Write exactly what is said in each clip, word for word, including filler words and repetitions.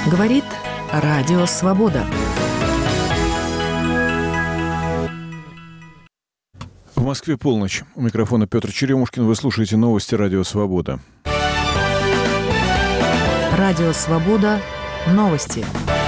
Говорит Радио Свобода. В Москве полночь. У микрофона Петр Черемушкин. Вы слушаете новости Радио Свобода. Радио Свобода. Новости.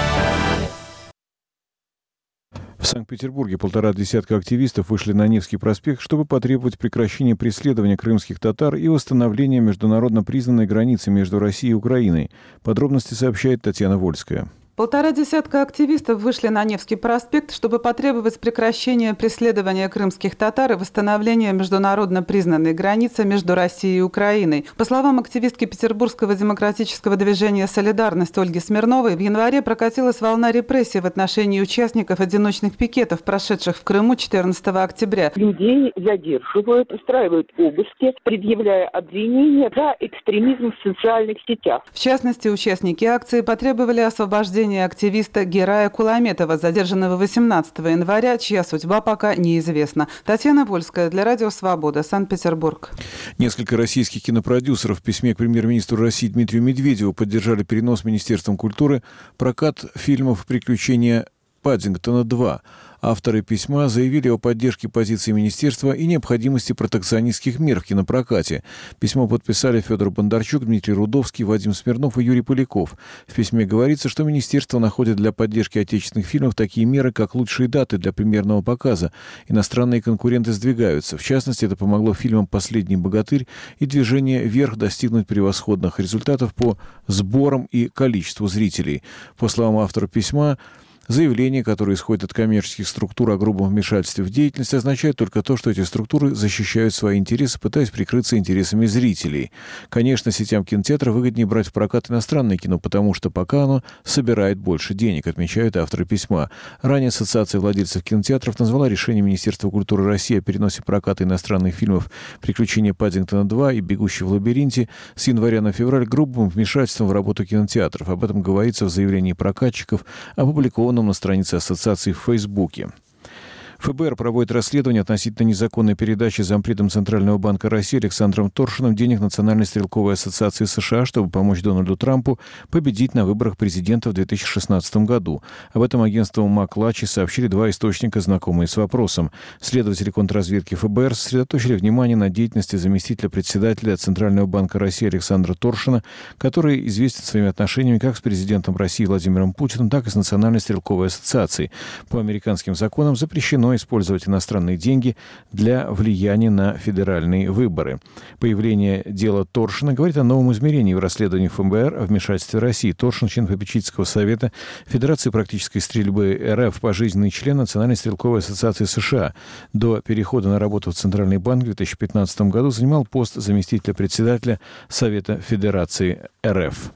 В Санкт-Петербурге полтора десятка активистов вышли на Невский проспект, чтобы потребовать прекращения преследования крымских татар и восстановления международно признанной границы между Россией и Украиной. Подробности сообщает Татьяна Вольская. Полтора десятка активистов вышли на Невский проспект, чтобы потребовать прекращения преследования крымских татар и восстановления международно признанной границы между Россией и Украиной. По словам активистки Петербургского демократического движения «Солидарность» Ольги Смирновой, в январе прокатилась волна репрессий в отношении участников одиночных пикетов, прошедших в Крыму четырнадцатого октября. Людей задерживают, устраивают обыски, предъявляя обвинения за экстремизм в социальных сетях. В частности, участники акции потребовали освобождения активиста Герая Куламетова, задержанного восемнадцатого января, чья судьба пока неизвестна. Татьяна Вольская для Радио Свобода, Санкт-Петербург. Несколько российских кинопродюсеров в письме к премьер-министру России Дмитрию Медведеву поддержали перенос Министерством культуры прокат фильмов «Приключения Паддингтона два». Авторы письма заявили о поддержке позиции министерства и необходимости протекционистских мер в кинопрокате. Письмо подписали Федор Бондарчук, Дмитрий Рудовский, Вадим Смирнов и Юрий Поляков. В письме говорится, что министерство находит для поддержки отечественных фильмов такие меры, как лучшие даты для премьерного показа. Иностранные конкуренты сдвигаются. В частности, это помогло фильмам «Последний богатырь» и «Движение вверх» достигнуть превосходных результатов по сборам и количеству зрителей. По словам автора письма, заявления, которые исходят от коммерческих структур о грубом вмешательстве в деятельность, означают только то, что эти структуры защищают свои интересы, пытаясь прикрыться интересами зрителей. Конечно, сетям кинотеатров выгоднее брать в прокат иностранное кино, потому что пока оно собирает больше денег, отмечают авторы письма. Ранее Ассоциация владельцев кинотеатров назвала решение Министерства культуры России о переносе проката иностранных фильмов «Приключения Паддингтона два» и «Бегущий в лабиринте» с января на февраль грубым вмешательством в работу кинотеатров. Об этом говорится в заявлении прокатчиков, опубликованном на странице ассоциации в Фейсбуке. ФБР проводит расследование относительно незаконной передачи зампредом Центрального банка России Александром Торшиным денег Национальной стрелковой ассоциации США, чтобы помочь Дональду Трампу победить на выборах президента в две тысячи шестнадцатом году. Об этом агентству МакЛачи сообщили два источника, знакомые с вопросом. Следователи контрразведки ФБР сосредоточили внимание на деятельности заместителя председателя Центрального банка России Александра Торшина, который известен своими отношениями как с президентом России Владимиром Путиным, так и с Национальной стрелковой ассоциацией. По американским законам запрещено использовать иностранные деньги для влияния на федеральные выборы. Появление дела Торшина говорит о новом измерении в расследовании ФБР о вмешательстве России. Торшин — член попечительского совета Федерации практической стрельбы РФ, пожизненный член Национальной стрелковой ассоциации США. До перехода на работу в Центральный банк в две тысячи пятнадцатом году занимал пост заместителя председателя Совета Федерации РФ.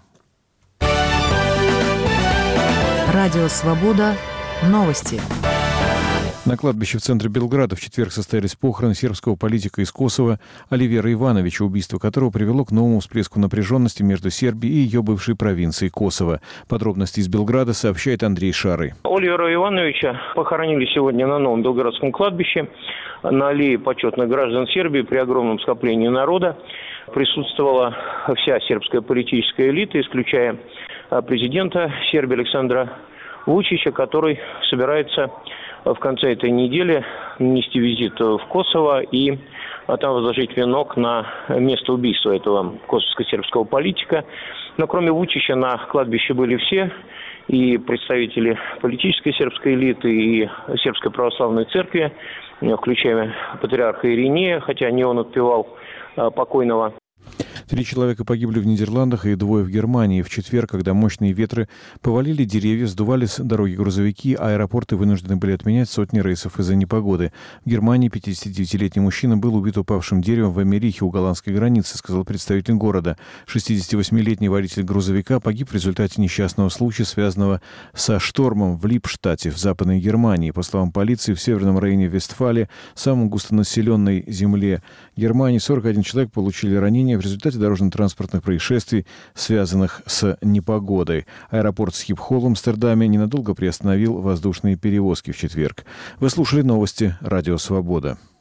Радио Свобода. Новости. На кладбище в центре Белграда в четверг состоялись похороны сербского политика из Косово Оливера Ивановича, убийство которого привело к новому всплеску напряженности между Сербией и ее бывшей провинцией Косово. Подробности из Белграда сообщает Андрей Шарый. Оливера Ивановича похоронили сегодня на новом Белградском кладбище на аллее почетных граждан Сербии при огромном скоплении народа. Присутствовала вся сербская политическая элита, исключая президента Сербии Александра Вучича, который собирается в конце этой недели нанести визит в Косово и там возложить венок на место убийства этого косовско-сербского политика. Но кроме Вучича на кладбище были все, и представители политической сербской элиты, и сербской православной церкви, включая патриарха Иринея, хотя не он отпевал покойного. Три человека погибли в Нидерландах и двое в Германии. В четверг, когда мощные ветры повалили деревья, сдували с дороги грузовики, аэропорты вынуждены были отменять сотни рейсов из-за непогоды. В Германии пятидесятидевятилетний мужчина был убит упавшим деревом в Эммерихе у голландской границы, сказал представитель города. шестидесятивосьмилетний водитель грузовика погиб в результате несчастного случая, связанного со штормом в Липштадте в Западной Германии. По словам полиции, в северном районе Вестфалии, самом густонаселенной земле Германии, сорок один человек получили ранения в результате дорожно-транспортных происшествий, связанных с непогодой. Аэропорт Схипхол в Амстердаме ненадолго приостановил воздушные перевозки в четверг. Вы слушали новости «Радио Свобода».